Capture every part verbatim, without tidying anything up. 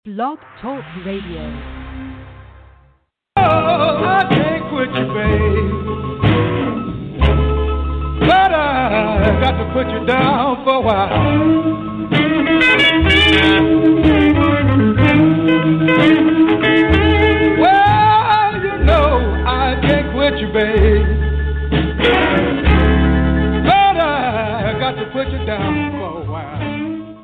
Blog Talk Radio. Oh, I can't quit you, babe, but I got to put you down for a while. Well, you know I can't quit you, babe, but I got to put you down for a while.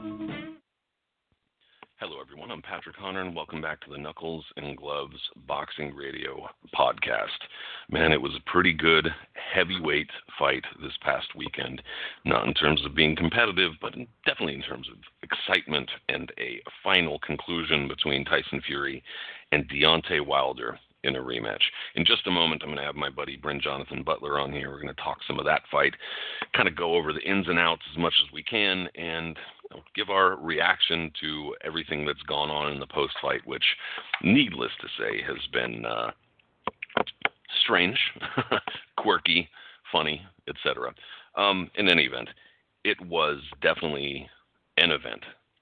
Hello, everyone. I'm Patrick Hunter, and welcome back to the Knuckles and Gloves Boxing Radio podcast. Man, it was a pretty good heavyweight fight this past weekend, not in terms of being competitive, but definitely in terms of excitement and a final conclusion between Tyson Fury and Deontay Wilder in a rematch. In just a moment, I'm going to have my buddy Bryn Jonathan Butler on here. We're going to talk some of that fight, kind of go over the ins and outs as much as we can, and give our reaction to everything that's gone on in the post-fight, which, needless to say, has been uh, strange, quirky, funny, et cetera. Um, in any event, it was definitely an event,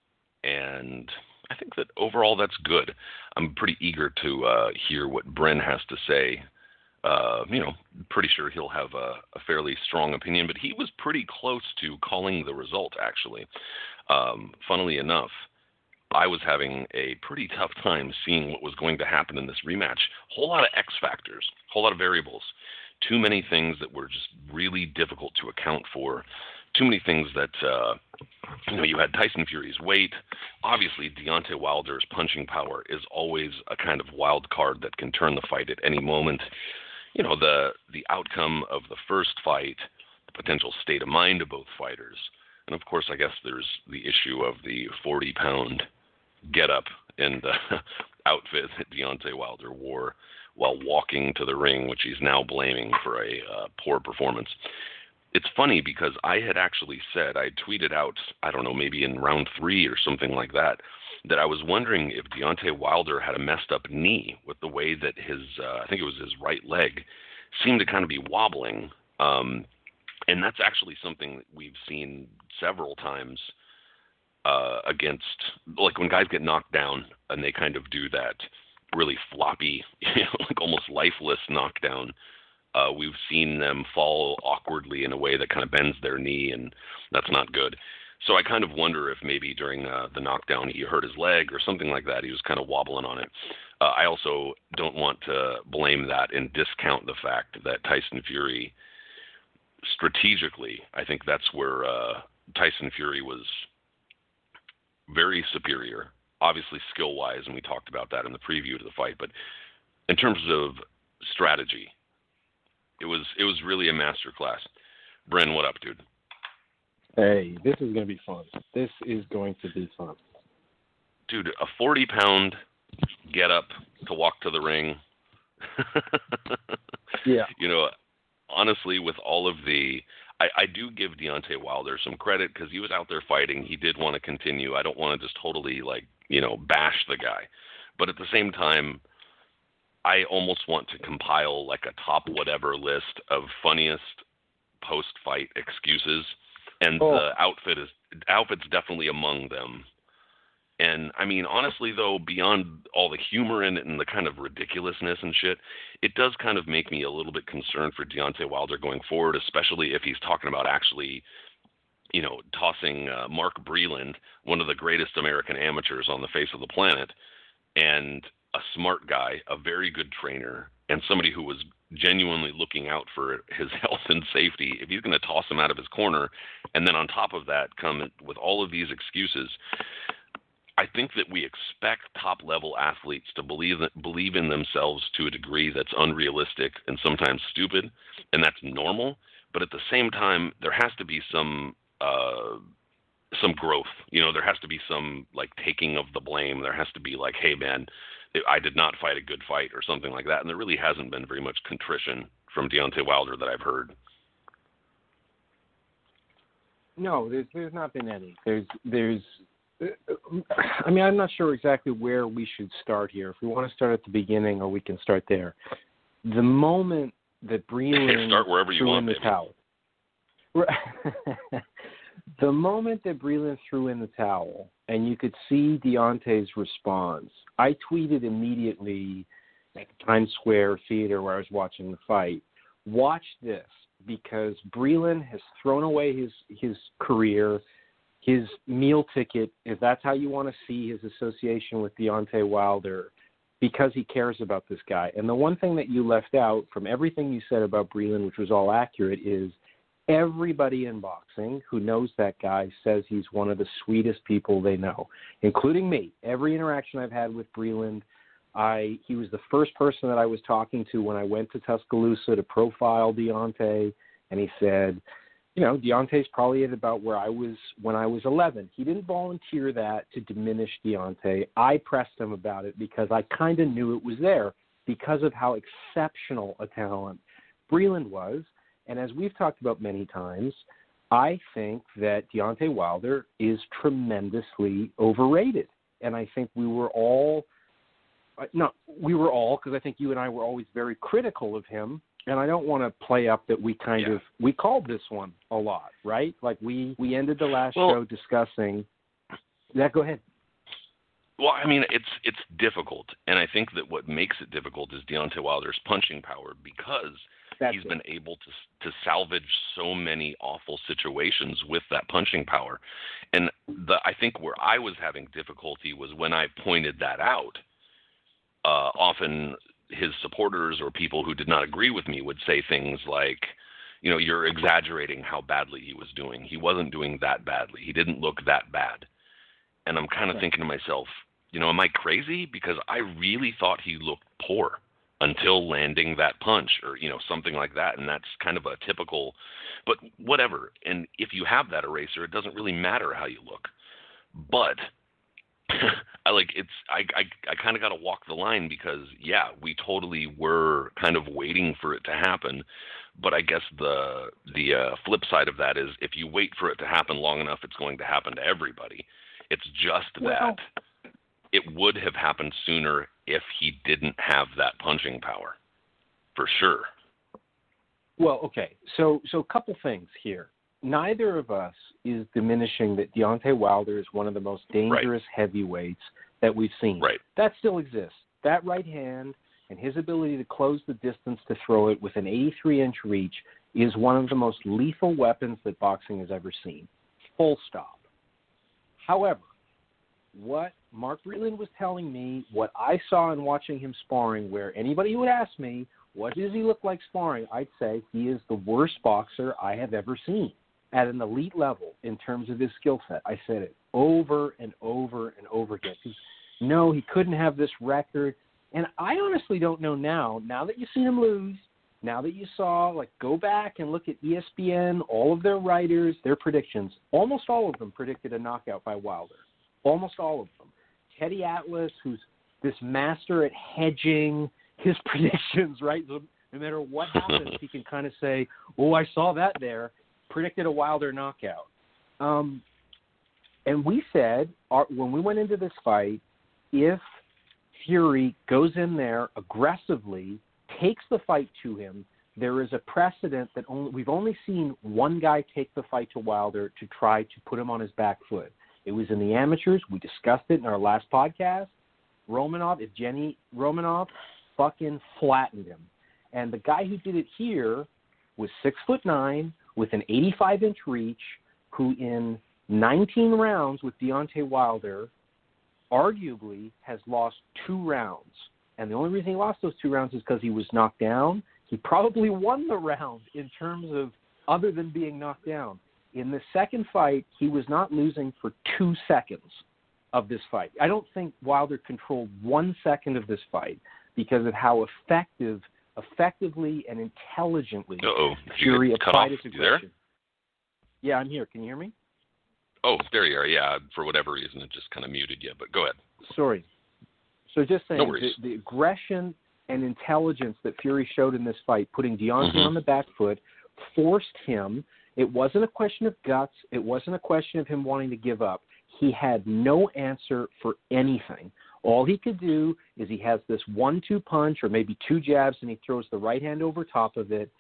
and I think that overall that's good. I'm pretty eager to uh, hear what Bryn has to say. Uh, you know, pretty sure he'll have a, a fairly strong opinion, but he was pretty close to calling the result, actually. Um, funnily enough, I was having a pretty tough time seeing what was going to happen in this rematch. Whole lot of X factors, whole lot of variables, too many things that were just really difficult to account for. Too many things that, uh, you know, you had Tyson Fury's weight. Obviously, Deontay Wilder's punching power is always a kind of wild card that can turn the fight at any moment. You know, the the outcome of the first fight, the potential state of mind of both fighters. And, of course, I guess there's the issue of the forty-pound get-up and uh, outfit that Deontay Wilder wore while walking to the ring, which he's now blaming for a uh, poor performance. It's funny because I had actually said, I tweeted out, I don't know, maybe in round three or something like that, that I was wondering if Deontay Wilder had a messed up knee with the way that his, uh, I think it was his right leg, seemed to kind of be wobbling. Um, and that's actually something that we've seen several times uh, against, like when guys get knocked down and they kind of do that really floppy, you know, like almost lifeless knockdown. Uh, we've seen them fall awkwardly in a way that kind of bends their knee, and that's not good. So I kind of wonder if maybe during uh, the knockdown he hurt his leg or something like that. He was kind of wobbling on it. Uh, I also don't want to blame that and discount the fact that Tyson Fury, strategically, I think that's where uh, Tyson Fury was very superior, obviously skill-wise, and we talked about that in the preview to the fight. But in terms of strategy, It was it was really a masterclass. Bryn, what up, dude? Hey, this is going to be fun. This is going to be fun. Dude, a forty-pound get-up to walk to the ring. Yeah. You know, honestly, with all of the... I, I do give Deontay Wilder some credit because he was out there fighting. He did want to continue. I don't want to just totally, like, you know, bash the guy. But at the same time, I almost want to compile like a top whatever list of funniest post-fight excuses, and oh. the outfit is outfit's definitely among them. And I mean, honestly, though, beyond all the humor in it and the kind of ridiculousness and shit, it does kind of make me a little bit concerned for Deontay Wilder going forward, especially if he's talking about actually, you know, tossing uh, Mark Breland, one of the greatest American amateurs on the face of the planet, and a smart guy, a very good trainer, and somebody who was genuinely looking out for his health and safety. If he's going to toss him out of his corner, and then on top of that come with all of these excuses, I think that we expect top-level athletes to believe believe in themselves to a degree that's unrealistic and sometimes stupid, and that's normal. But at the same time, there has to be some uh, some growth. You know, there has to be some like taking of the blame. There has to be like, hey, man, I did not fight a good fight or something like that. And there really hasn't been very much contrition from Deontay Wilder that I've heard. No, there's there's not been any. There's there's. I mean, I'm not sure exactly where we should start here. If we want to start at the beginning, or we can start there. The moment that Breland start wherever you threw want, in the baby. towel. The moment that Breland threw in the towel, and you could see Deontay's response. I tweeted immediately at the Times Square Theater where I was watching the fight, watch this, because Breland has thrown away his, his career, his meal ticket, if that's how you want to see his association with Deontay Wilder, because he cares about this guy. And the one thing that you left out from everything you said about Breland, which was all accurate, is everybody in boxing who knows that guy says he's one of the sweetest people they know, including me. Every interaction I've had with Breland, I he was the first person that I was talking to when I went to Tuscaloosa to profile Deontay, and he said, you know, Deontay's probably at about where I was when I was eleven. He didn't volunteer that to diminish Deontay. I pressed him about it because I kind of knew it was there because of how exceptional a talent Breland was. And as we've talked about many times, I think that Deontay Wilder is tremendously overrated. And I think we were all, no, we were all, because I think you and I were always very critical of him. And I don't want to play up that we kind yeah. of, we called this one a lot, right? Like we, we ended the last well, show discussing, yeah, go ahead. Well, I mean, it's it's difficult. And I think that what makes it difficult is Deontay Wilder's punching power, because That's he's it. been able to to salvage so many awful situations with that punching power. And the I think where I was having difficulty was when I pointed that out. Uh, often his supporters or people who did not agree with me would say things like, you know, you're exaggerating how badly he was doing. He wasn't doing that badly. He didn't look that bad. And I'm kind of right. thinking to myself, you know, am I crazy? Because I really thought he looked poor until landing that punch or, you know, something like that. And that's kind of a typical, but whatever. And if you have that eraser, it doesn't really matter how you look. But I like it's I I, I kind of got to walk the line because, yeah, we totally were kind of waiting for it to happen. But I guess the the uh, flip side of that is if you wait for it to happen long enough, it's going to happen to everybody. It's just well, that it would have happened sooner if he didn't have that punching power, for sure. Well, okay. So so a couple things here. Neither of us is diminishing that Deontay Wilder is one of the most dangerous right. heavyweights that we've seen. Right. That still exists. That right hand and his ability to close the distance to throw it with an eighty-three inch reach is one of the most lethal weapons that boxing has ever seen. Full stop. However, what Mark Breland was telling me, what I saw in watching him sparring, where anybody would ask me, what does he look like sparring? I'd say he is the worst boxer I have ever seen at an elite level in terms of his skill set. I said it over and over and over again. He's, no, he couldn't have this record. And I honestly don't know now, now that you've seen him lose, now that you saw, like, go back and look at E S P N, all of their writers, their predictions, almost all of them predicted a knockout by Wilder. Almost all of them. Teddy Atlas, who's this master at hedging his predictions, right? So no matter what happens, he can kind of say, oh, I saw that there, predicted a Wilder knockout. Um, and we said, our, when we went into this fight, if Fury goes in there aggressively, takes the fight to him, there is a precedent that only, we've only seen one guy take the fight to Wilder to try to put him on his back foot. It was in the amateurs. We discussed it in our last podcast. Romanov, if Jenny Romanov fucking flattened him. And the guy who did it here was six foot nine with an eighty-five inch reach, who in nineteen rounds with Deontay Wilder arguably has lost two rounds. And the only reason he lost those two rounds is because he was knocked down. He probably won the round in terms of other than being knocked down. In the second fight, he was not losing for two seconds of this fight. I don't think Wilder controlled one second of this fight because of how effective, effectively and intelligently Uh-oh. Fury applied his aggression. There? Yeah, I'm here. Can you hear me? Oh, there you are. Yeah, for whatever reason, it just kind of muted you, but go ahead. Sorry. So just saying, no worries. the, the aggression and intelligence that Fury showed in this fight, putting Deontay mm-hmm. on the back foot, forced him. It wasn't a question of guts. It wasn't a question of him wanting to give up. He had no answer for anything. All he could do is he has this one two punch or maybe two jabs, and he throws the right hand over top of it,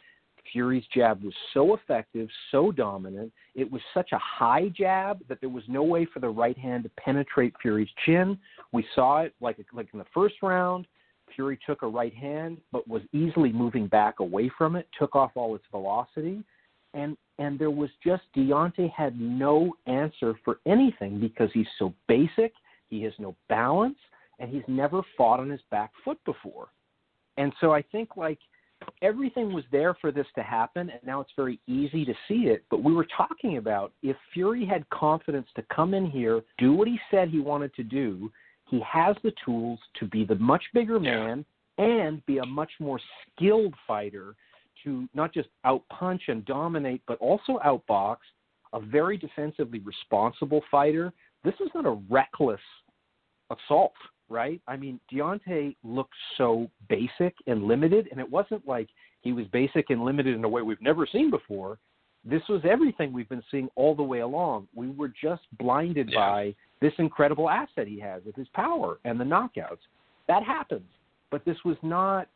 Fury's jab was so effective, so dominant. It was such a high jab that there was no way for the right hand to penetrate Fury's chin. We saw it like like in the first round. Fury took a right hand, but was easily moving back away from it, took off all its velocity. And and there was just, Deontay had no answer for anything because he's so basic, he has no balance, and he's never fought on his back foot before. And so I think, like, everything was there for this to happen, and now it's very easy to see it. But we were talking about if Fury had confidence to come in here, do what he said he wanted to do, he has the tools to be the much bigger man and be a much more skilled fighter to not just outpunch and dominate, but also outbox, a very defensively responsible fighter. This is not a reckless assault, right? I mean, Deontay looked so basic and limited, and it wasn't like he was basic and limited in a way we've never seen before. This was everything we've been seeing all the way along. We were just blinded yeah. by this incredible asset he has with his power and the knockouts. That happens. But this was not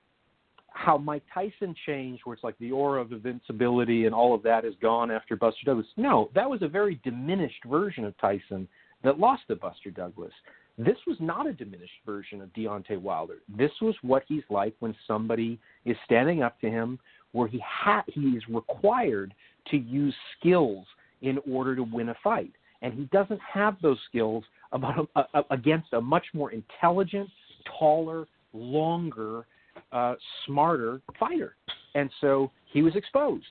how Mike Tyson changed, where it's like the aura of invincibility and all of that is gone after Buster Douglas. No, that was a very diminished version of Tyson that lost to Buster Douglas. This was not a diminished version of Deontay Wilder. This was what he's like when somebody is standing up to him, where he ha- he is required to use skills in order to win a fight. And he doesn't have those skills about a, a, against a much more intelligent, taller, longer, uh, smarter fighter. And so he was exposed.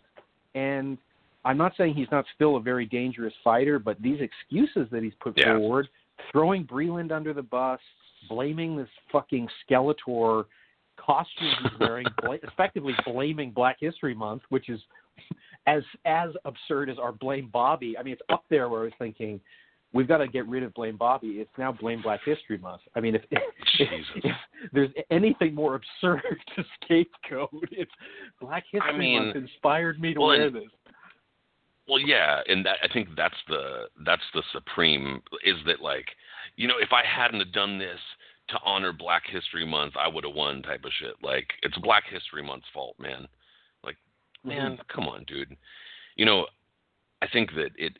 And I'm not saying he's not still a very dangerous fighter, but these excuses that he's put yeah. forward, throwing Breland under the bus, blaming this fucking Skeletor costume he's wearing, bl- effectively blaming Black History Month, which is as as absurd as our Blame Bobby. I mean, it's up there where I was thinking, we've got to get rid of Blame Bobby. It's now Blame Black History Month. I mean, if, if, if there's anything more absurd to scapegoat, it's Black History I mean, Month inspired me to well, wear this. Well, yeah, and that, I think that's the that's the supreme, is that, like, you know, if I hadn't have done this to honor Black History Month, I would have won type of shit. Like, it's Black History Month's fault, man. Like, man, mm-hmm. come on, dude. You know, I think that it,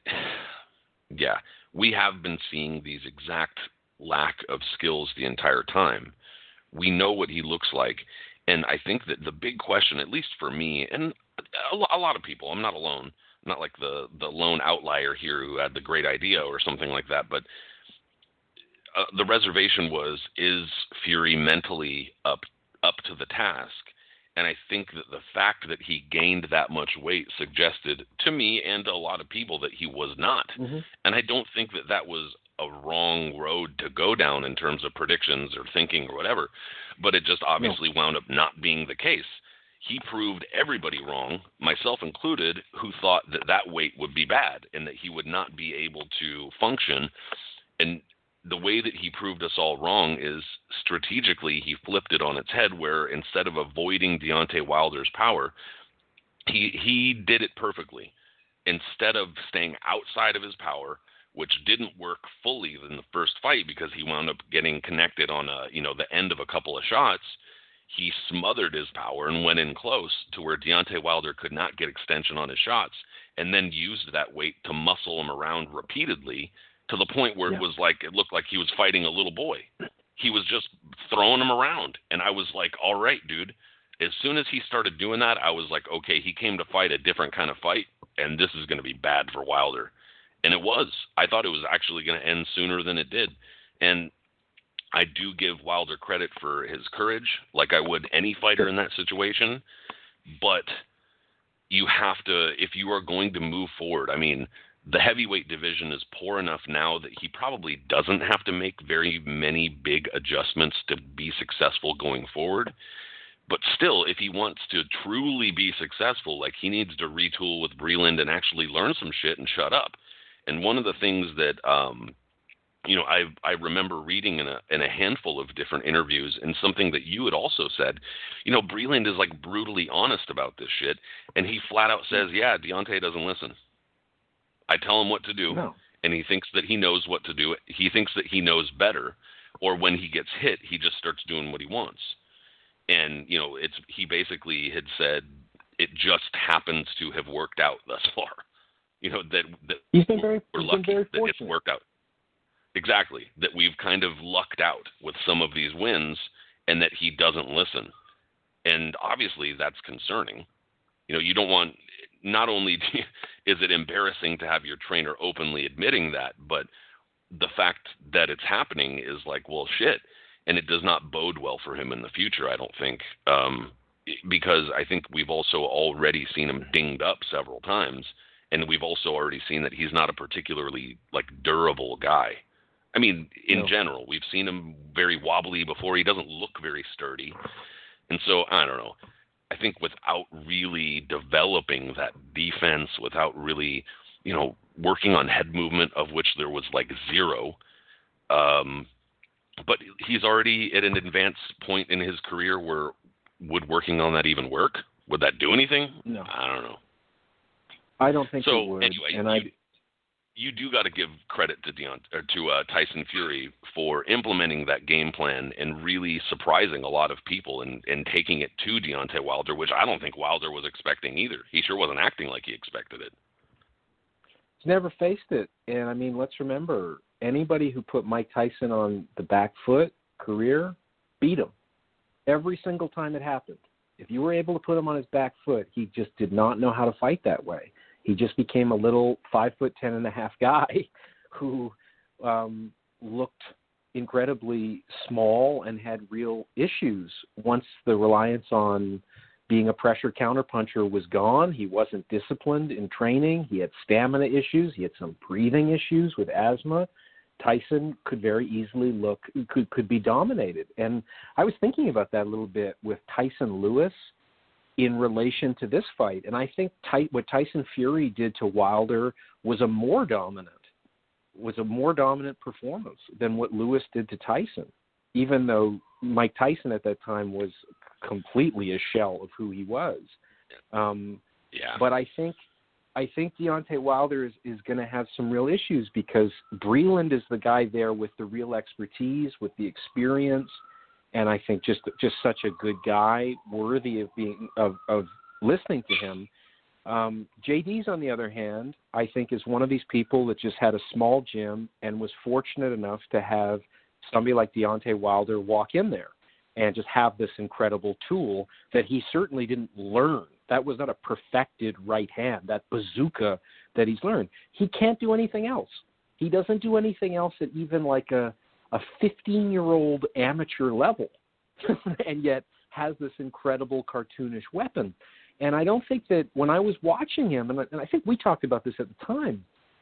yeah, we have been seeing these exact lack of skills the entire time. We know what he looks like, and I think that the big question, at least for me, and a, a lot of people, I'm not alone, I'm not like the, the lone outlier here who had the great idea or something like that, but uh, the reservation was, is Fury mentally up up to the task? And I think that the fact that he gained that much weight suggested to me and to a lot of people that he was not. Mm-hmm. And I don't think that that was a wrong road to go down in terms of predictions or thinking or whatever, but it just obviously no. wound up not being the case. He proved everybody wrong, myself included, who thought that that weight would be bad and that he would not be able to function. And the way that he proved us all wrong is strategically he flipped it on its head, where instead of avoiding Deontay Wilder's power, he he did it perfectly. Instead of staying outside of his power, which didn't work fully in the first fight because he wound up getting connected on a, you know, the end of a couple of shots, he smothered his power and went in close to where Deontay Wilder could not get extension on his shots, and then used that weight to muscle him around repeatedly, to the point where yeah. it was like, it looked like he was fighting a little boy. He was just throwing him around. And I was like, all right, dude. As soon as he started doing that, I was like, okay, he came to fight a different kind of fight, and this is going to be bad for Wilder. And it was. I thought it was actually going to end sooner than it did. And I do give Wilder credit for his courage, like I would any fighter in that situation. But you have to, if you are going to move forward, I mean, the heavyweight division is poor enough now that he probably doesn't have to make very many big adjustments to be successful going forward. But still, if he wants to truly be successful, like, he needs to retool with Breland and actually learn some shit and shut up. And one of the things that, um, you know, I I remember reading in a in a handful of different interviews, and something that you had also said, you know, Breland is, like, brutally honest about this shit, and he flat out says, yeah, Deontay doesn't listen. I tell him what to do, no. and he thinks that he knows what to do. He thinks that he knows better, or when he gets hit, he just starts doing what he wants. And, you know, it's he basically had said, it just happens to have worked out thus far. You know, that, that he's been very, we're he's lucky been very that fortunate. it's worked out. Exactly. That we've kind of lucked out with some of these wins and that he doesn't listen. And obviously that's concerning. You know, you don't want, not only is it embarrassing to have your trainer openly admitting that, but the fact that it's happening is like, well, shit. And it does not bode well for him in the future, I don't think, um, because I think we've also already seen him dinged up several times. And we've also already seen that he's not a particularly, like, durable guy. I mean, in no. general, we've seen him very wobbly before. He doesn't look very sturdy. And so, I don't know. I think without really developing that defense, without really, you know, working on head movement, of which there was, like, zero, um, but he's already at an advanced point in his career where would working on that even work? Would that do anything? No. I don't know. I don't think so, it would. anyway, and you, I, you do got to give credit to Deont- or to uh, Tyson Fury for implementing that game plan and really surprising a lot of people and, and taking it to Deontay Wilder, which I don't think Wilder was expecting either. He sure wasn't acting like he expected it. He's never faced it. And, I mean, let's remember, anybody who put Mike Tyson on the back foot career beat him every single time it happened. If you were able to put him on his back foot, he just did not know how to fight that way. He just became a little five foot ten and a half guy who um, looked incredibly small and had real issues. Once the reliance on being a pressure counterpuncher was gone, he wasn't disciplined in training. He had stamina issues. He had some breathing issues with asthma. Tyson could very easily look, could could be dominated. And I was thinking about that a little bit with Tyson Lewis in relation to this fight. And I think Ty, what Tyson Fury did to Wilder was a more dominant, was a more dominant performance than what Lewis did to Tyson, even though Mike Tyson at that time was completely a shell of who he was. Um, yeah. But I think I think Deontay Wilder is, is going to have some real issues because Breland is the guy there with the real expertise, with the experience, and I think just just such a good guy, worthy of being of, of listening to him. Um, J D's, on the other hand, I think is one of these people that just had a small gym and was fortunate enough to have somebody like Deontay Wilder walk in there and just have this incredible tool that he certainly didn't learn. That was not a perfected right hand, that bazooka that he's learned. He can't do anything else. He doesn't do anything else at even like a a fifteen-year-old amateur level, and yet has this incredible cartoonish weapon. And I don't think that when I was watching him, and I, and I think we talked about this at the time,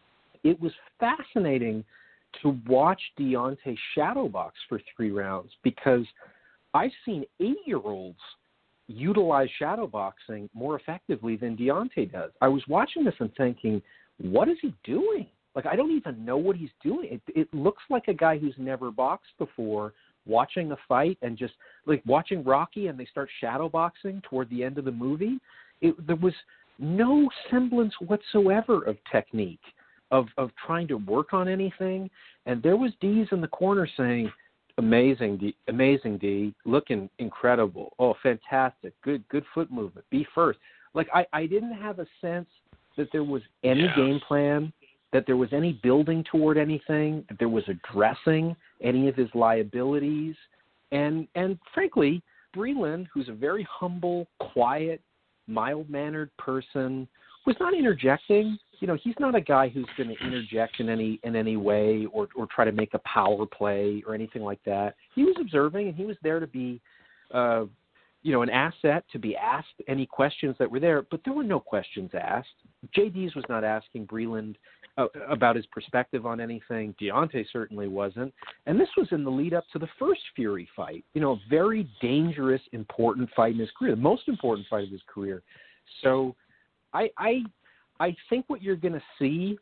it was fascinating to watch Deontay shadowbox for three rounds because I've seen eight-year-olds utilize shadowboxing more effectively than Deontay does. I was watching this and thinking, what is he doing? Like, I don't even know what he's doing. It, it looks like a guy who's never boxed before watching a fight and just, like, watching Rocky and they start shadowboxing toward the end of the movie. It, there was no semblance whatsoever of technique, of, of trying to work on anything. And there was D's in the corner saying, amazing, D, amazing, D, looking incredible. Oh, fantastic. Good, good foot movement. Be first. Like, I, I didn't have a sense that there was any yeah. game plan, that there was any building toward anything, that there was addressing any of his liabilities. And, and frankly, Breland, who's a very humble, quiet, mild-mannered person, was not interjecting. You know, he's not a guy who's going to interject in any in any way or, or try to make a power play or anything like that. He was observing, and he was there to be, uh, you know, an asset, to be asked any questions that were there. But there were no questions asked. J D's was not asking Breland uh, about his perspective on anything. Deontay certainly wasn't. And this was in the lead up to the first Fury fight. You know, a very dangerous, important fight in his career, the most important fight of his career. So I, I, I think what you're going to see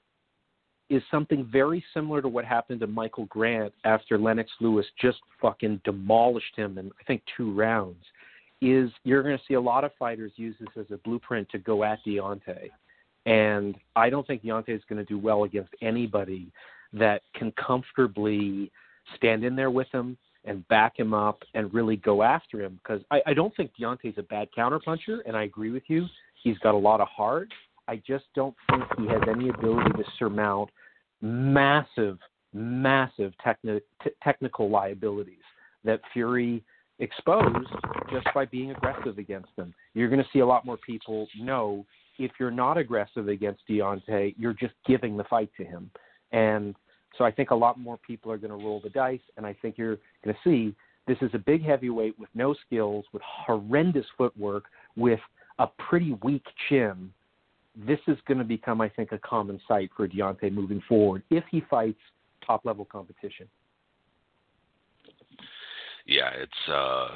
is something very similar to what happened to Michael Grant after Lennox Lewis just fucking demolished him in, I think, two rounds, is you're going to see a lot of fighters use this as a blueprint to go at Deontay. And I don't think Deontay is going to do well against anybody that can comfortably stand in there with him and back him up and really go after him. Because I, I don't think Deontay's a bad counterpuncher, and I agree with you. He's got a lot of heart. I just don't think he has any ability to surmount massive, massive techni- t- technical liabilities that Fury exposed just by being aggressive against him. You're going to see a lot more people know if you're not aggressive against Deontay, you're just giving the fight to him. And so I think a lot more people are going to roll the dice, and I think you're going to see this is a big heavyweight with no skills, with horrendous footwork, with a pretty weak chin. This is going to become, I think, a common sight for Deontay moving forward if he fights top-level competition. Yeah, it's uh,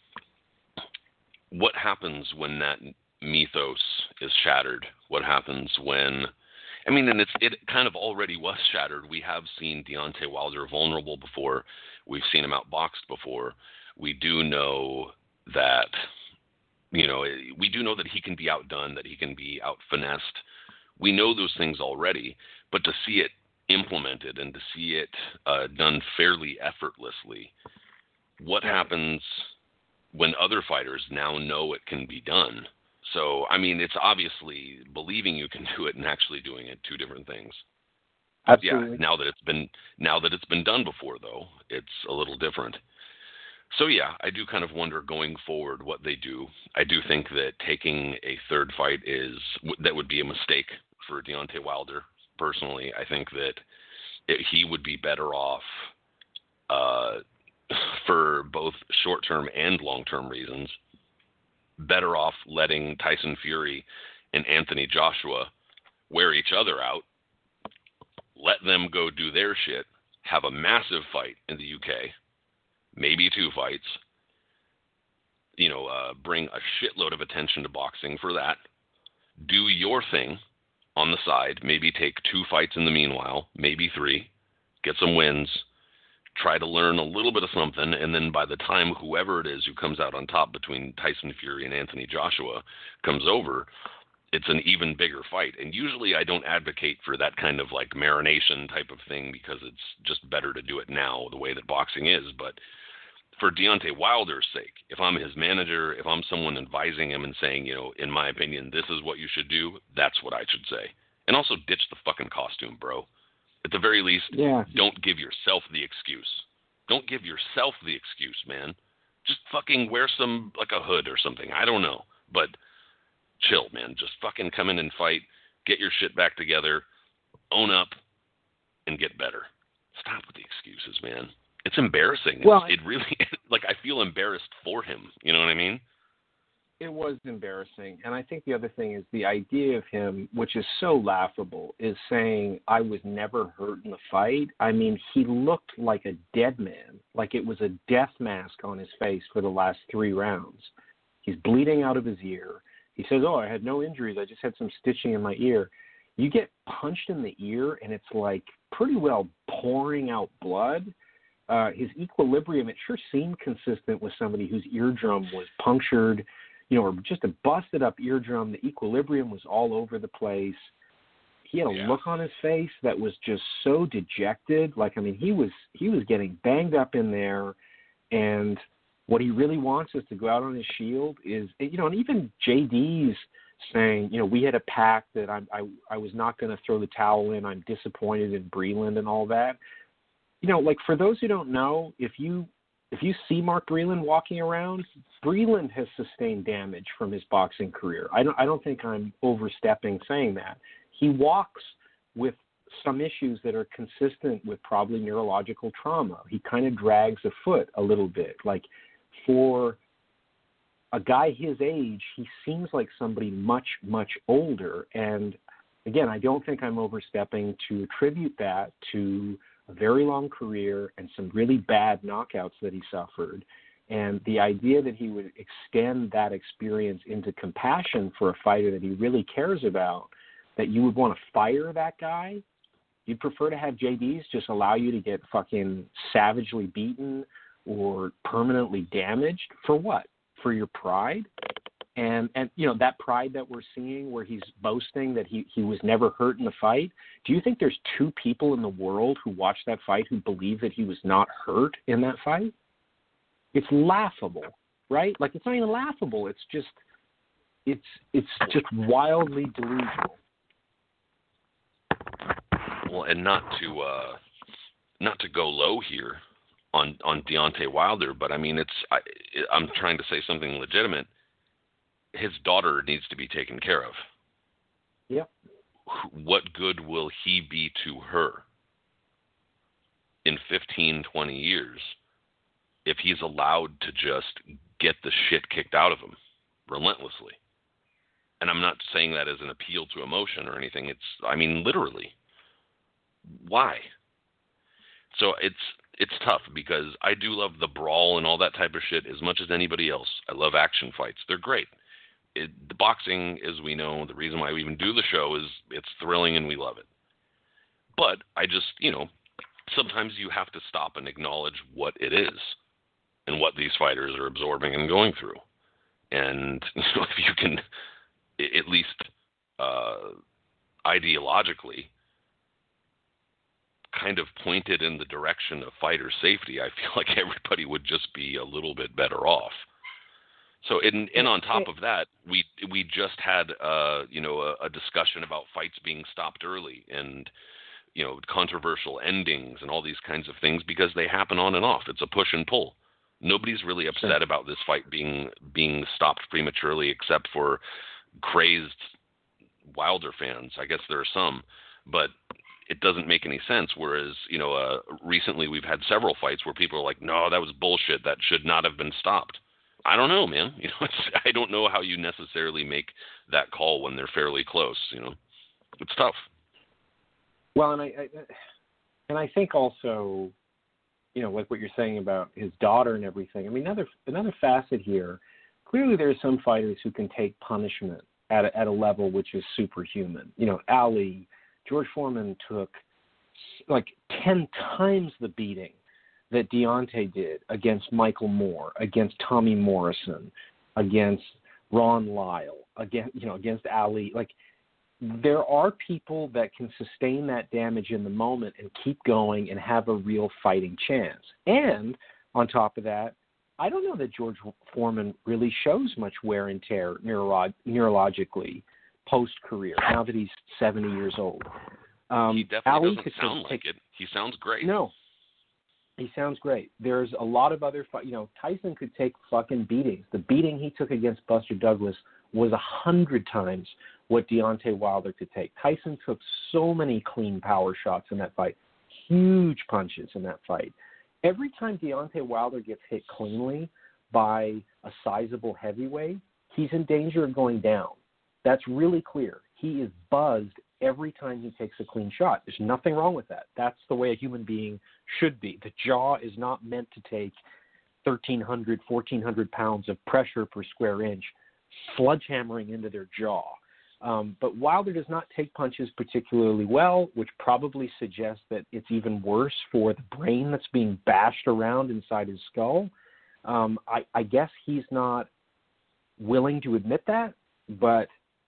what happens when that mythos is shattered? What happens when, I mean, and it's it kind of already was shattered. We have seen Deontay Wilder vulnerable before. We've seen him outboxed before. We do know that, you know, we do know that he can be outdone, that he can be out-finessed. We know those things already, but to see it implemented and to see it uh, done fairly effortlessly, what happens when other fighters now know it can be done? So, I mean, it's obviously believing you can do it and actually doing it, two different things. Absolutely. Yeah, now that it's been now that it's been done before, though, it's a little different. So, yeah, I do kind of wonder going forward what they do. I do think that taking a third fight is that would be a mistake for Deontay Wilder. Personally, I think that it, he would be better off uh, for both short-term and long-term reasons, better off letting Tyson Fury and Anthony Joshua wear each other out, let them go do their shit, have a massive fight in the U K, maybe two fights, you know, uh, bring a shitload of attention to boxing for that, do your thing on the side, maybe take two fights in the meanwhile, maybe three, get some wins, try to learn a little bit of something, and then by the time whoever it is who comes out on top between Tyson Fury and Anthony Joshua comes over, it's an even bigger fight. And usually I don't advocate for that kind of like marination type of thing because it's just better to do it now the way that boxing is. But for Deontay Wilder's sake, if I'm his manager, if I'm someone advising him and saying, you know, in my opinion, this is what you should do, that's what I should say. And also ditch the fucking costume, bro. At the very least, yeah. Don't give yourself the excuse. Don't give yourself the excuse, man. Just fucking wear some, like a hood or something. I don't know. But chill, man. Just fucking come in and fight. Get your shit back together. Own up and get better. Stop with the excuses, man. It's embarrassing. Well, it really, like, I feel embarrassed for him. You know what I mean? It was embarrassing. And I think the other thing is the idea of him, which is so laughable, is saying, I was never hurt in the fight. I mean, he looked like a dead man, like it was a death mask on his face for the last three rounds. He's bleeding out of his ear. He says, oh, I had no injuries. I just had some stitching in my ear. You get punched in the ear, and it's like pretty well pouring out blood. Uh, his equilibrium, it sure seemed consistent with somebody whose eardrum was punctured, you know, or just a busted up eardrum. The equilibrium was all over the place. He had a yeah. look on his face that was just so dejected. Like, I mean, he was he was getting banged up in there, and what he really wants is to go out on his shield is, you know, and even J D's saying, you know, we had a pact that I'm, I I was not going to throw the towel in. I'm disappointed in Breland and all that. You know, like, for those who don't know, if you if you see Mark Breland walking around, Breland has sustained damage from his boxing career. I don't I don't think I'm overstepping saying that. He walks with some issues that are consistent with probably neurological trauma. He kind of drags a foot a little bit. Like, for a guy his age, he seems like somebody much, much older. And again, I don't think I'm overstepping to attribute that to a very long career and some really bad knockouts that he suffered. And the idea that he would extend that experience into compassion for a fighter that he really cares about, that you would want to fire that guy. You'd prefer to have J Ds just allow you to get fucking savagely beaten or permanently damaged for what? For your pride? And, and you know, that pride that we're seeing where he's boasting that he, he was never hurt in the fight. Do you think there's two people in the world who watched that fight who believe that he was not hurt in that fight? It's laughable, right? Like, it's not even laughable. It's just, it's it's just wildly delusional. Well, and not to uh, not to go low here on on Deontay Wilder, but I mean, it's I, I'm trying to say something legitimate. His daughter needs to be taken care of. Yep. What good will he be to her in fifteen, twenty years if he's allowed to just get the shit kicked out of him relentlessly? And I'm not saying that as an appeal to emotion or anything. It's, I mean, literally. Why? So it's it's tough because I do love the brawl and all that type of shit as much as anybody else. I love action fights. They're great. It, the boxing, as we know, the reason why we even do the show is it's thrilling and we love it. But I just, you know, sometimes you have to stop and acknowledge what it is and what these fighters are absorbing and going through. And you know, if you can at least uh, ideologically kind of point it in the direction of fighter safety, I feel like everybody would just be a little bit better off. So, in, and on top of that, we we just had uh, you know a, a discussion about fights being stopped early and you know controversial endings and all these kinds of things because they happen on and off. It's a push and pull. Nobody's really upset about this fight being being stopped prematurely, except for crazed Wilder fans. I guess there are some, but it doesn't make any sense. Whereas, you know, uh, recently we've had several fights where people are like, no, that was bullshit. That should not have been stopped. I don't know, man. You know, it's, I don't know how you necessarily make that call when they're fairly close. You know, it's tough. Well, and I, I and I think also, you know, like what you're saying about his daughter and everything. I mean, another another facet here. Clearly, there are some fighters who can take punishment at a, at a level which is superhuman. You know, Ali, George Foreman took like ten times the beating that Deontay did against Michael Moore, against Tommy Morrison, against Ron Lyle, against you know against Ali. Like, there are people that can sustain that damage in the moment and keep going and have a real fighting chance. And on top of that, I don't know that George Foreman really shows much wear and tear neurolog- neurologically post-career, now that he's seventy years old. Um, he definitely Ali doesn't sound take, like it. He sounds great. No. He sounds great. There's a lot of other, you know, Tyson could take fucking beatings. The beating he took against Buster Douglas was a hundred times what Deontay Wilder could take. Tyson took so many clean power shots in that fight, huge punches in that fight. Every time Deontay Wilder gets hit cleanly by a sizable heavyweight, he's in danger of going down. That's really clear. He is buzzed every time he takes a clean shot. There's nothing wrong with that. That's the way a human being should be. The jaw is not meant to take thirteen hundred, fourteen hundred pounds of pressure per square inch sledgehammering into their jaw. Um, but Wilder does not take punches particularly well, which probably suggests that it's even worse for the brain that's being bashed around inside his skull. Um, I, I guess he's not willing to admit that, but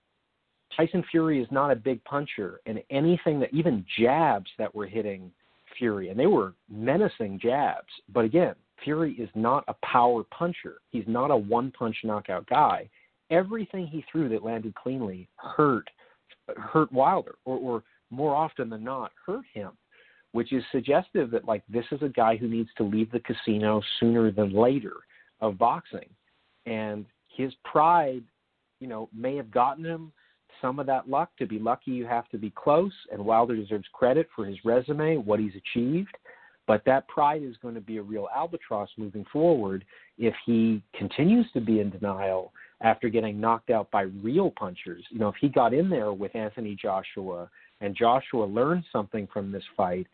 Tyson Fury is not a big puncher, and anything that, even jabs that were hitting Fury, and they were menacing jabs, but again, Fury is not a power puncher. He's not a one-punch knockout guy. Everything he threw that landed cleanly hurt hurt Wilder, or, or more often than not, hurt him, which is suggestive that, like, this is a guy who needs to leave the casino sooner than later of boxing. And his pride, you know, may have gotten him some of that luck. To be lucky, you have to be close, and Wilder deserves credit for his resume, what he's achieved. But that pride is going to be a real albatross moving forward if he continues to be in denial after getting knocked out by real punchers. You know, if he got in there with Anthony Joshua and Joshua learned something from this fight,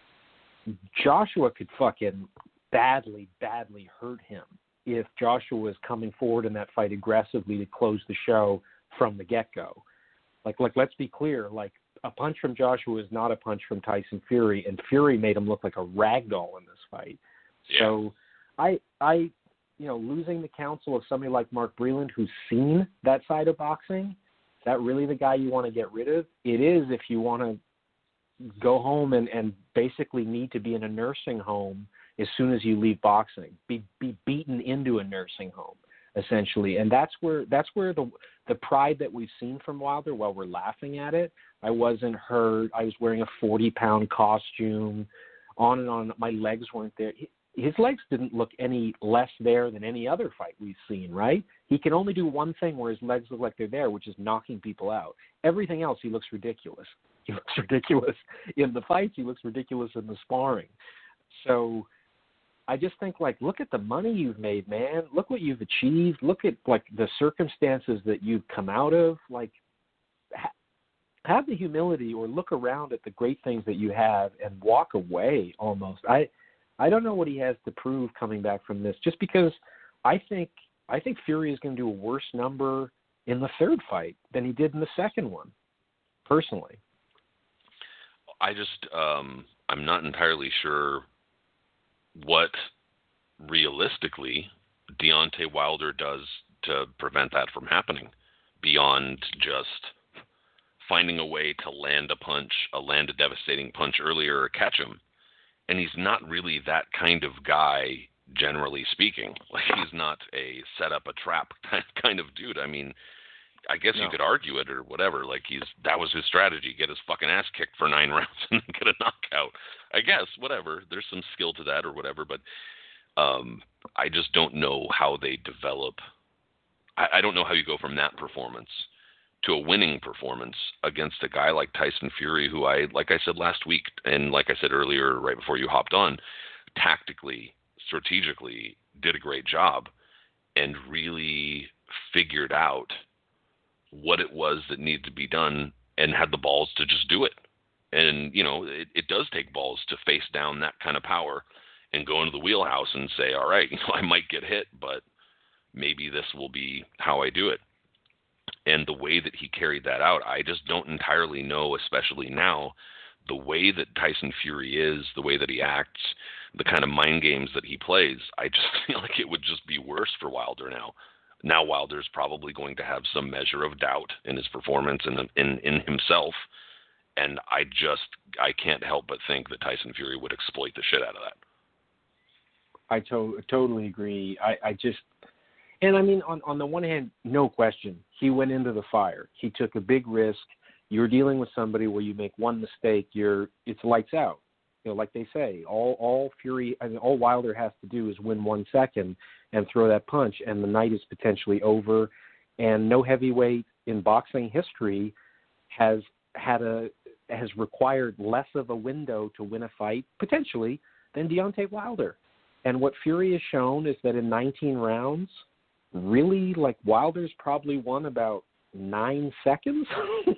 Joshua could fucking badly, badly hurt him if Joshua was coming forward in that fight aggressively to close the show from the get-go. Like, like, let's be clear, like, a punch from Joshua is not a punch from Tyson Fury, and Fury made him look like a rag doll in this fight. Yeah. So I, I, you know, losing the counsel of somebody like Mark Breland, who's seen that side of boxing, is that really the guy you want to get rid of? It is if you want to go home and, and basically need to be in a nursing home as soon as you leave boxing, be be beaten into a nursing home, essentially. And that's where that's where the the pride that we've seen from Wilder, while we're laughing at it, I wasn't hurt. I was wearing a forty-pound costume, on and on. My legs weren't there. His legs didn't look any less there than any other fight we've seen, right? He can only do one thing where his legs look like they're there, which is knocking people out. Everything else, he looks ridiculous. He looks ridiculous in the fights. He looks ridiculous in the sparring. So I just think, like, look at the money you've made, man. Look what you've achieved. Look at, like, the circumstances that you've come out of. Like, ha- have the humility or look around at the great things that you have and walk away almost. I I don't know what he has to prove coming back from this, just because I think I think Fury is going to do a worse number in the third fight than he did in the second one, personally. I just, um, I'm not entirely sure what realistically Deontay Wilder does to prevent that from happening, beyond just finding a way to land a punch, a land a devastating punch earlier or catch him. And he's not really that kind of guy, generally speaking. Like, he's not a set up a trap kind of dude. I mean, I guess no. you could argue it or whatever. Like, he's that was his strategy: get his fucking ass kicked for nine rounds and then get a knockout. I guess whatever. There's some skill to that or whatever, but um, I just don't know how they develop. I, I don't know how you go from that performance to a winning performance against a guy like Tyson Fury, who I, like I said last week, and like I said earlier, right before you hopped on, tactically, strategically did a great job and really figured out what it was that needed to be done and had the balls to just do it. And, you know, it, it does take balls to face down that kind of power and go into the wheelhouse and say, all right, you know, I might get hit, but maybe this will be how I do it. And the way that he carried that out, I just don't entirely know, especially now, the way that Tyson Fury is, the way that he acts, the kind of mind games that he plays. I just feel like it would just be worse for Wilder now. Now Wilder's probably going to have some measure of doubt in his performance and in, in himself. And I just, I can't help but think that Tyson Fury would exploit the shit out of that. I to- totally agree. I, I just, and I mean, on, on the one hand, no question, he went into the fire. He took a big risk. You're dealing with somebody where you make one mistake, you're, it's lights out. You know, like they say, all, all Fury, I mean, all Wilder has to do is win one second and throw that punch, and the night is potentially over. And no heavyweight in boxing history has had a has required less of a window to win a fight, potentially, than Deontay Wilder. And what Fury has shown is that in nineteen rounds, really, like, Wilder's probably won about nine seconds,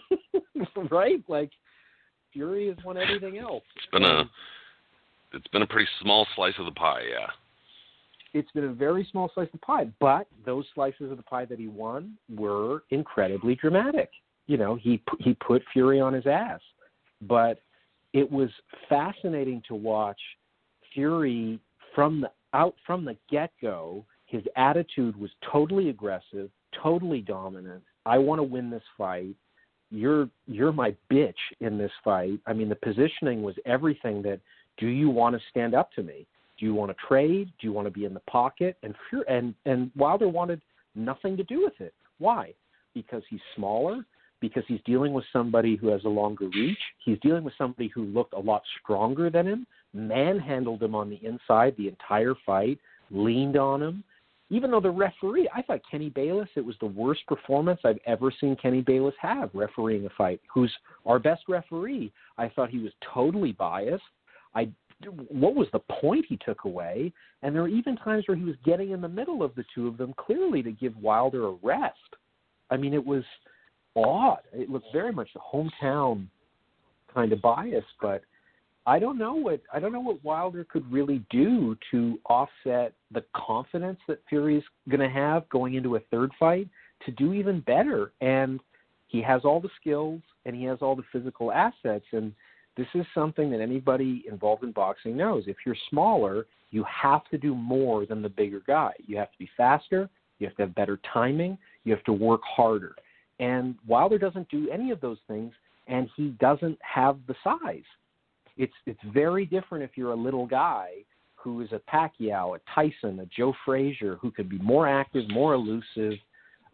right? Like, Fury has won everything else. It's been a, it's been a pretty small slice of the pie, yeah. It's been a very small slice of the pie, but those slices of the pie that he won were incredibly dramatic. You know, he he put Fury on his ass. But it was fascinating to watch Fury from the out from the get-go. His attitude was totally aggressive, totally dominant. I want to win this fight. You're you're my bitch in this fight. I mean, the positioning was everything that, do you want to stand up to me? Do you want to trade? Do you want to be in the pocket? And and and Wilder wanted nothing to do with it. Why? Because he's smaller, because he's dealing with somebody who has a longer reach. He's dealing with somebody who looked a lot stronger than him, manhandled him on the inside the entire fight, leaned on him. Even though the referee, I thought Kenny Bayless, it was the worst performance I've ever seen Kenny Bayless have refereeing a fight, who's our best referee. I thought he was totally biased. I, what was the point he took away? And there were even times where he was getting in the middle of the two of them, clearly to give Wilder a rest. I mean, it was odd. It was very much the hometown kind of bias, but I don't know what I don't know what Wilder could really do to offset the confidence that Fury's going to have going into a third fight to do even better. And he has all the skills and he has all the physical assets. And this is something that anybody involved in boxing knows. If you're smaller, you have to do more than the bigger guy. You have to be faster. You have to have better timing. You have to work harder. And Wilder doesn't do any of those things, and he doesn't have the size. It's it's very different if you're a little guy who is a Pacquiao, a Tyson, a Joe Frazier, who could be more active, more elusive,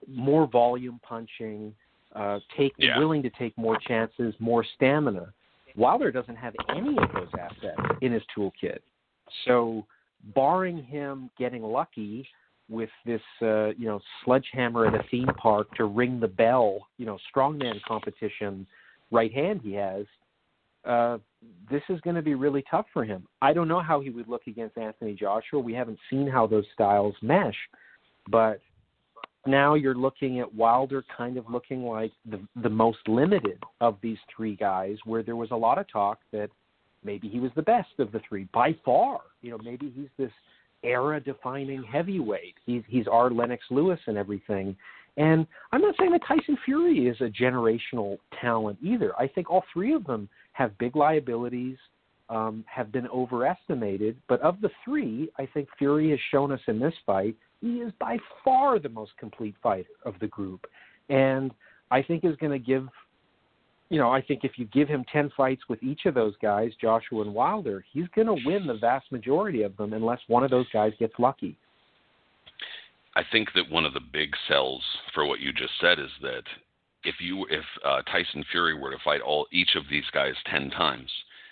more volume punching, uh, take yeah. willing to take more chances, more stamina. Wilder doesn't have any of those assets in his toolkit. So barring him getting lucky with this, uh, you know, sledgehammer at a theme park to ring the bell, you know, strongman competition right hand he has, uh, this is going to be really tough for him. I don't know how he would look against Anthony Joshua. We haven't seen how those styles mesh, but now you're looking at Wilder kind of looking like the the most limited of these three guys, where there was a lot of talk that maybe he was the best of the three by far. You know, maybe he's this era-defining heavyweight. He's he's our Lennox Lewis and everything. And I'm not saying that Tyson Fury is a generational talent either. I think all three of them have big liabilities, um, have been overestimated. But of the three, I think Fury has shown us in this fight he is by far the most complete fighter of the group. And I think is going to give, you know, I think if you give him ten fights with each of those guys, Joshua and Wilder, he's going to win the vast majority of them unless one of those guys gets lucky. I think that one of the big sells for what you just said is that if you if uh, Tyson Fury were to fight all each of these guys ten times,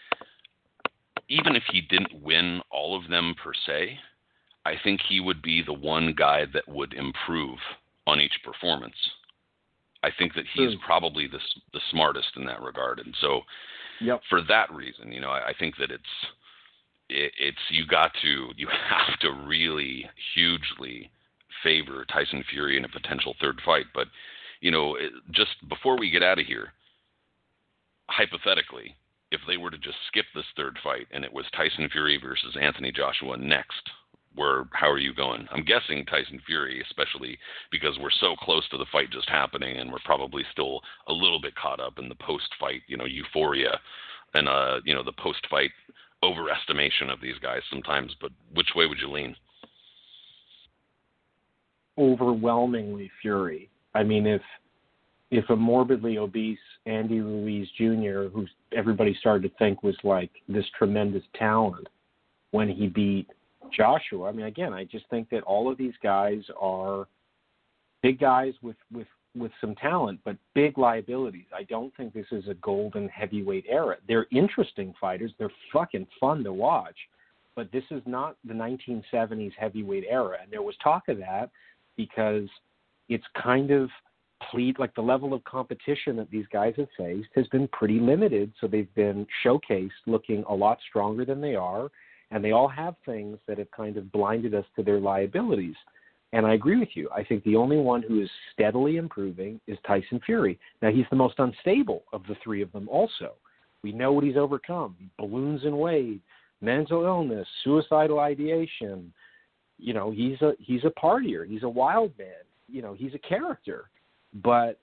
even if he didn't win all of them per se, I think he would be the one guy that would improve on each performance. I think that he's mm. probably the the smartest in that regard, and so yep. for that reason, you know, I, I think that it's it, it's you got to you have to really hugely favor Tyson Fury in a potential third fight. But you know, it, just before we get out of here, hypothetically, if they were to just skip this third fight and it was Tyson Fury versus Anthony Joshua next, where how are you going? I'm guessing Tyson Fury, especially because we're so close to the fight just happening, and we're probably still a little bit caught up in the post-fight, you know, euphoria and uh, you know, the post-fight overestimation of these guys sometimes. But which way would you lean? Overwhelmingly Fury. I mean, if if a morbidly obese Andy Ruiz Junior, who everybody started to think was like this tremendous talent when he beat Joshua, I mean, again, I just think that all of these guys are big guys with, with, with some talent, but big liabilities. I don't think this is a golden heavyweight era. They're interesting fighters. They're fucking fun to watch, but this is not the nineteen seventies heavyweight era. And there was talk of that because it's kind of plead like the level of competition that these guys have faced has been pretty limited. So they've been showcased looking a lot stronger than they are. And they all have things that have kind of blinded us to their liabilities. And I agree with you. I think the only one who is steadily improving is Tyson Fury. Now, he's the most unstable of the three of them also. We know what he's overcome. Balloons and weight, mental illness, suicidal ideation. You know, he's a he's a partier. He's a wild man. You know, he's a character. But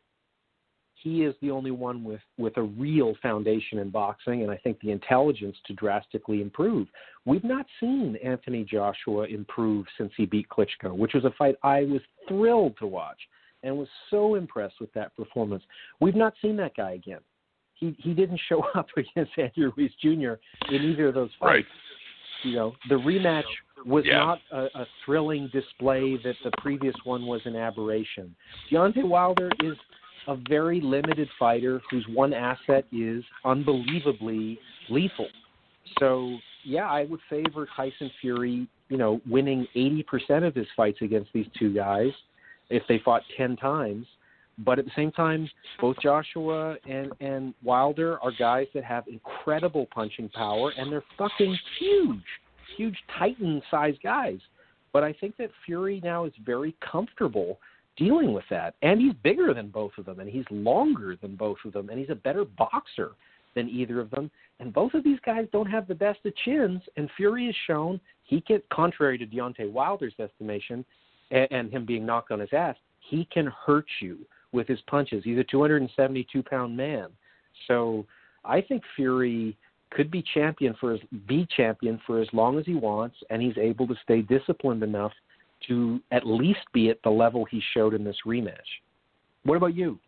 he is the only one with, with a real foundation in boxing, and I think the intelligence to drastically improve. We've not seen Anthony Joshua improve since he beat Klitschko, which was a fight I was thrilled to watch and was so impressed with that performance. We've not seen that guy again. He he didn't show up against Andy Ruiz Junior in either of those fights. Right. You know, the rematch was yeah. not a, a thrilling display that the previous one was an aberration. Deontay Wilder is a very limited fighter whose one asset is unbelievably lethal. So, yeah, I would favor Tyson Fury, you know, winning eighty percent of his fights against these two guys if they fought ten times. But at the same time, both Joshua and, and Wilder are guys that have incredible punching power, and they're fucking huge, huge Titan-sized guys. But I think that Fury now is very comfortable dealing with that. And he's bigger than both of them, and he's longer than both of them, and he's a better boxer than either of them. And both of these guys don't have the best of chins, and Fury has shown he can, contrary to Deontay Wilder's estimation, and, and him being knocked on his ass, he can hurt you with his punches. He's a two hundred seventy-two pound man. So I think Fury could be champion for his, be champion for as long as he wants, and he's able to stay disciplined enough to at least be at the level he showed in this rematch. What about you?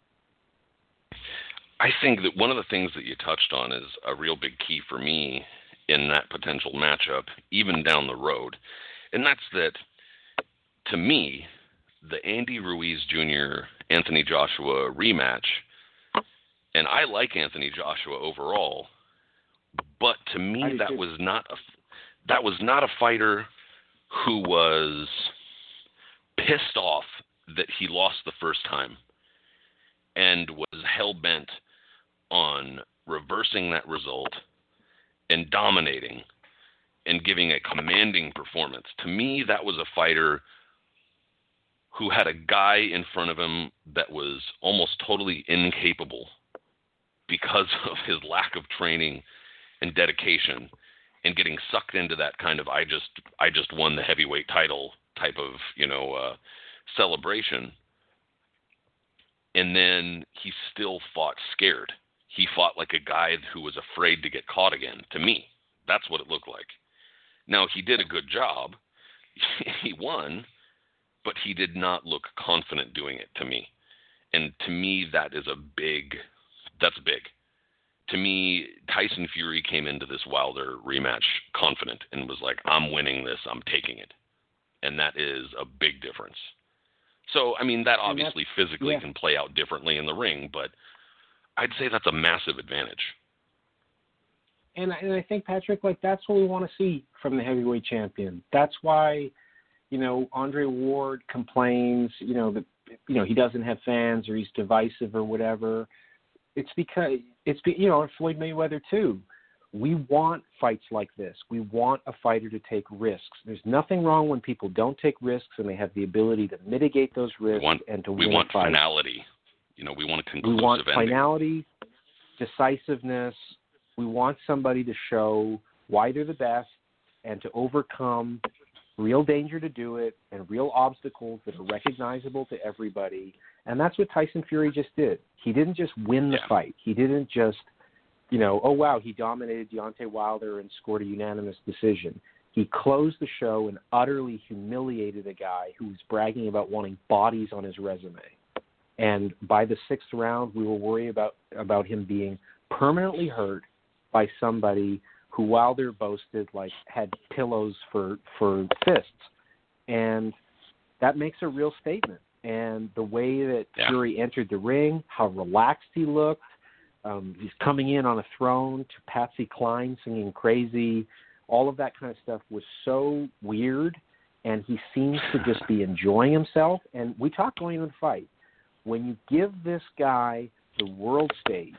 I think that one of the things that you touched on is a real big key for me in that potential matchup, even down the road. And that's that, to me, the Andy Ruiz Junior Anthony Joshua rematch, and I like Anthony Joshua overall, but to me that was not a that was not a fighter who was pissed off that he lost the first time and was hell-bent on reversing that result and dominating and giving a commanding performance. To me, that was a fighter who had a guy in front of him that was almost totally incapable because of his lack of training and dedication, and getting sucked into that kind of I just I just won the heavyweight title type of, you know, uh, celebration. And then he still fought scared. He fought like a guy who was afraid to get caught again, to me. That's what it looked like. Now, he did a good job. He won, but he did not look confident doing it, to me. And to me, that is a big, that's big. To me, Tyson Fury came into this Wilder rematch confident and was like, I'm winning this, I'm taking it. And that is a big difference. So, I mean, that obviously physically yeah. can play out differently in the ring, but I'd say that's a massive advantage. And, and I think, Patrick, like, that's what we want to see from the heavyweight champion. That's why, you know, Andre Ward complains, you know, that, you know, he doesn't have fans or he's divisive or whatever. It's because, it's, you know, Floyd Mayweather too. We want fights like this. We want a fighter to take risks. There's nothing wrong when people don't take risks and they have the ability to mitigate those risks we want, and to we win want a fight. finality. You know, we want a conclusive We want ending. finality, decisiveness. We want somebody to show why they're the best and to overcome real danger to do it and real obstacles that are recognizable to everybody. And that's what Tyson Fury just did. He didn't just win the yeah. fight. He didn't just, you know, oh, wow, he dominated Deontay Wilder and scored a unanimous decision. He closed the show and utterly humiliated a guy who was bragging about wanting bodies on his resume. And by the sixth round, we were worried about, about him being permanently hurt by somebody who Wilder boasted like had pillows for, for fists. And that makes a real statement. And the way that yeah. Fury entered the ring, how relaxed he looked, um, he's coming in on a throne to Patsy Cline singing Crazy, all of that kind of stuff was so weird, and he seems to just be enjoying himself. And we talked going into the fight. When you give this guy the world stage,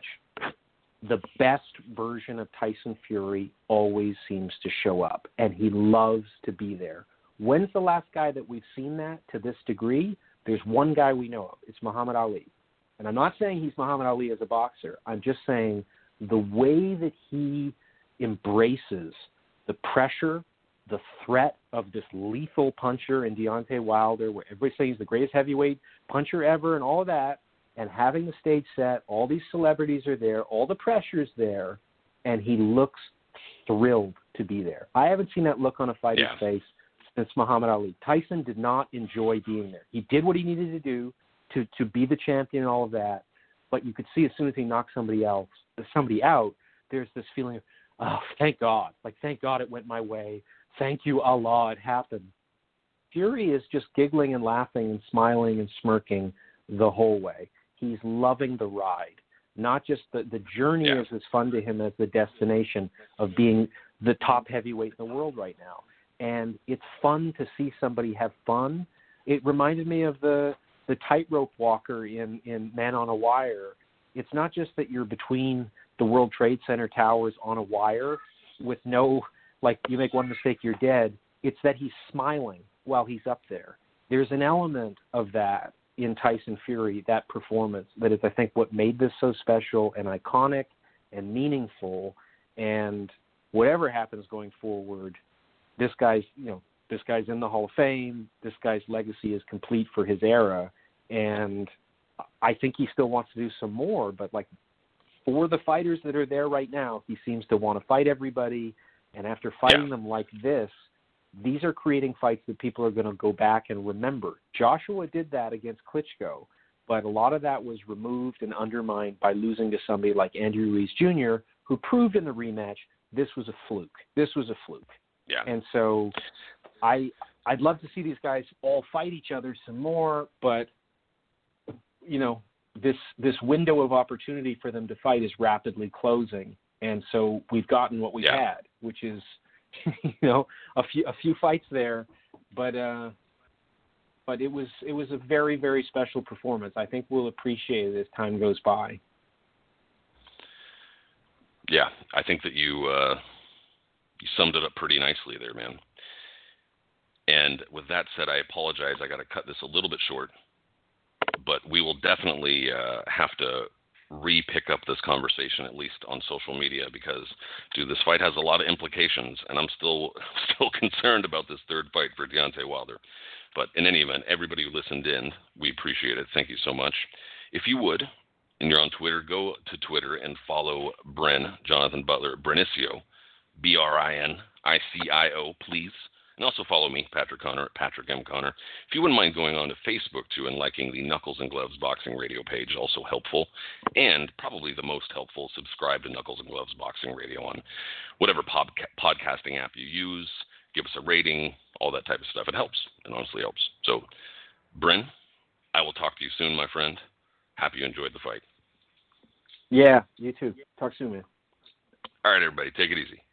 the best version of Tyson Fury always seems to show up, and he loves to be there. When's the last guy that we've seen that to this degree? There's one guy we know of. It's Muhammad Ali. And I'm not saying he's Muhammad Ali as a boxer. I'm just saying the way that he embraces the pressure, the threat of this lethal puncher in Deontay Wilder, where everybody says he's the greatest heavyweight puncher ever and all that, and having the stage set, all these celebrities are there, all the pressure's there, and he looks thrilled to be there. I haven't seen that look on a fighter's yeah. face since Muhammad Ali. Tyson did not enjoy being there. He did what he needed to do to, to be the champion and all of that, but you could see as soon as he knocked somebody else, somebody out, there's this feeling of, oh, thank God. Like, thank God it went my way. Thank you, Allah, it happened. Fury is just giggling and laughing and smiling and smirking the whole way. He's loving the ride. Not just the, the journey yeah. is as fun to him as the destination of being the top heavyweight in the world right now. And it's fun to see somebody have fun. It reminded me of the, the tightrope walker in, in Man on a Wire. It's not just that you're between the World Trade Center towers on a wire with no, like, you make one mistake, you're dead. It's that he's smiling while he's up there. There's an element of that in Tyson Fury, that performance, that is, I think, what made this so special and iconic and meaningful. And whatever happens going forward, this guy's, you know, this guy's in the Hall of Fame. This guy's legacy is complete for his era. And I think he still wants to do some more, but like for the fighters that are there right now, he seems to want to fight everybody. And after fighting yeah. them like this, these are creating fights that people are going to go back and remember. Joshua did that against Klitschko, but a lot of that was removed and undermined by losing to somebody like Andy Ruiz Junior, who proved in the rematch this was a fluke. This was a fluke. Yeah. And so I I'd love to see these guys all fight each other some more, but you know, this this window of opportunity for them to fight is rapidly closing, and so we've gotten what we've yeah. had, which is, you know, a few a few fights there, but uh, but it was it was a very very special performance. I think we'll appreciate it as time goes by. Yeah, I think that you uh, you summed it up pretty nicely there, man. And with that said, I apologize. I got to cut this a little bit short. But we will definitely uh, have to re-pick up this conversation, at least on social media, because, dude, this fight has a lot of implications, and I'm still still concerned about this third fight for Deontay Wilder. But in any event, everybody who listened in, we appreciate it. Thank you so much. If you would, and you're on Twitter, go to Twitter and follow Bren, Jonathan Butler, Brenicio, B R I N I C I O, please. And also follow me, Patrick Connor, at Patrick M. Connor. If you wouldn't mind going on to Facebook, too, and liking the Knuckles and Gloves Boxing Radio page, also helpful. And probably the most helpful, subscribe to Knuckles and Gloves Boxing Radio on whatever pod- podcasting app you use. Give us a rating, all that type of stuff. It helps. It honestly helps. So, Bryn, I will talk to you soon, my friend. Happy you enjoyed the fight. Yeah, you too. Talk soon, man. All right, everybody. Take it easy.